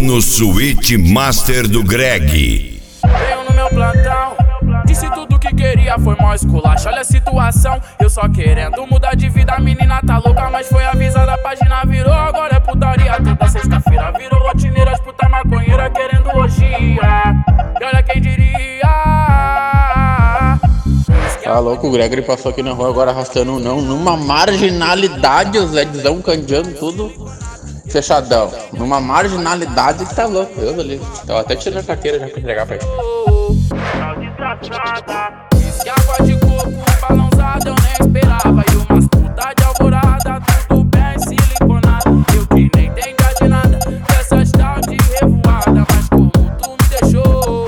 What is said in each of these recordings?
no Switch Master do Greg. Veio no meu plantão, disse tudo que queria, foi mó esculacho, olha a situação. Eu só querendo mudar de vida, a menina tá louca, mas foi avisada, a página virou, agora é putaria. Toda sexta-feira virou rotineira, as puta maconheira querendo orgia. E olha quem diria. Tá louco, o Gregory passou aqui na rua agora arrastando numa marginalidade, o Zedzão candeando tudo fechadão. Numa marginalidade que tá louco, Deus ali. Eu até tirei a carteira já pra entregar pra ele. Disse água de coco, balançada, eu nem esperava. E umas puta de alvorada, tudo bem siliconado. Eu que nem entendia de nada dessas tal de revoada, mas como tu me deixou.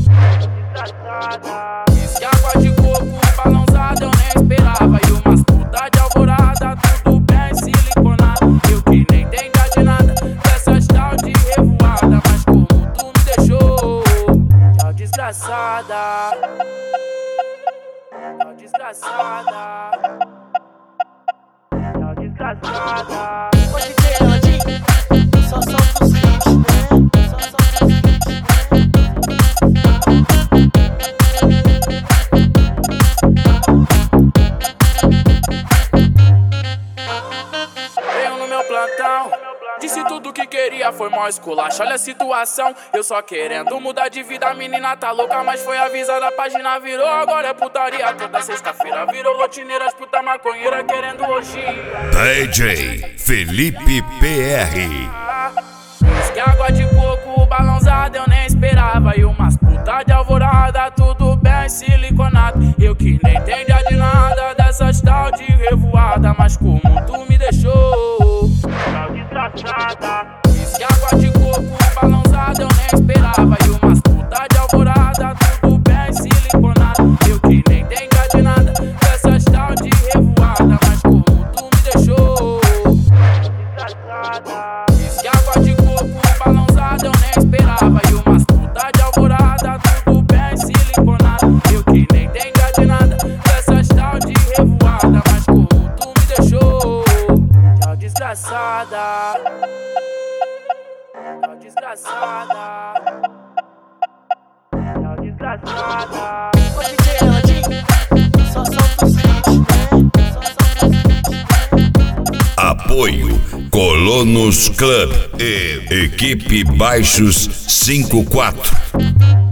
Disse água de coco, balançada, eu nem esperava. E umas puta de alvorada, tudo bem siliconado. Eu que nem entendia de nada dessas tal de revoada, mas como tu me deixou. Tchau, desgraçada. Tchau, desgraçada. Tchau, desgraçada. Pode crer, Landinho. Só solta os hits, né? Só solta os hits, Veio no meu plantão, disse tudo que queria, foi mó esculacho, olha a situação. Eu só querendo mudar de vida, a menina tá louca, mas foi avisada, a página virou, agora é putaria. Toda sexta-feira virou rotineira, as puta maconheira querendo orgia. DJ Felipe PR. Diz que água de coco, balançada, eu nem esperava. E umas puta de alvorada, tudo bem siliconado. Eu que nem entendia de nada dessas tal de revoada, mas como tu me deixou. Tchau, desgraçada. Diz que água de coco, balançada, eu nem esperava. E umas puta de alvorada, tudo bem siliconado. Eu que nem entendia de nada dessas tal de revoada, mas como tu me deixou. Desgraçada. Diz que água de coco, balançada, eu nem esperava. E umas puta de alvorada, tudo bem siliconado. Eu que nem entendia de nada dessas tal de revoada, mas como tu me deixou. Tchau, desgraçada. Tchau, desgraçada. Tchau, desgraçada. pode crer, Landinho. Só solta os hits, né? Só solta os hits, né? Apoio Colonos Club e Equipe Baixos 54.